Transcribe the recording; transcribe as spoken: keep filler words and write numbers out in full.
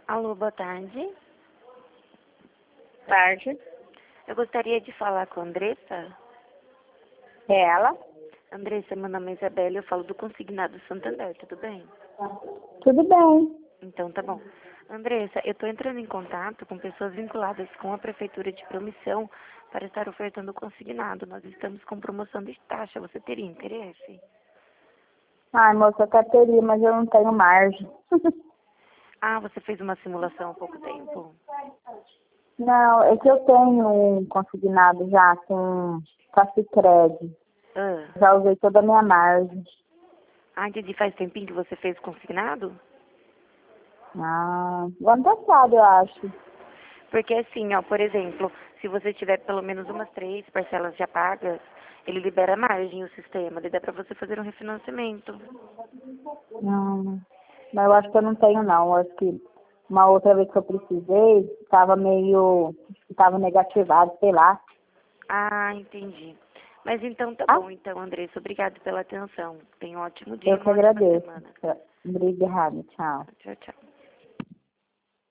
Alô, boa tarde. Tarde. Eu gostaria de falar com a Andressa. É ela? Andressa, meu nome é Isabela, eu falo do Consignado Santander, tudo bem? Tudo bem. Então tá bom. Andressa, eu estou entrando em contato com pessoas vinculadas com a Prefeitura de Promissão para estar ofertando consignado. Nós estamos com promoção de taxa, você teria interesse? Ai, moça, eu até teria, mas eu não tenho margem. Ah, você fez uma simulação há pouco tempo? Não, é que eu tenho um consignado já com Cicred. Ah, Já usei toda a minha margem. ah, entendi. Faz tempinho que você fez consignado? Ah, o ano passado, eu acho. Porque assim, ó, por exemplo, se você tiver pelo menos umas três parcelas já pagas, ele libera margem o sistema, ele dá para você fazer um refinanciamento. Não, mas eu acho que eu não tenho, não. Eu acho que uma outra vez que eu precisei, estava meio... estava negativado, sei lá. Ah, entendi. Mas então tá Ah, bom, então, Andressa, obrigado pela atenção. Tenha um ótimo dia, eu que uma ótima agradeço. semana. Obrigada, tchau. Tchau, tchau.